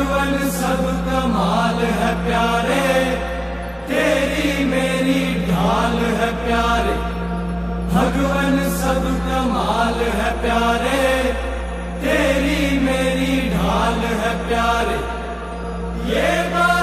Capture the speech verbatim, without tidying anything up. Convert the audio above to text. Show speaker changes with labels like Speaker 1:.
Speaker 1: भगवन सब कमाल है प्यारे, तेरी मेरी ढाल है प्यारे। भगवन सब कमाल है प्यारे, तेरी मेरी ढाल है प्यारे। ये बात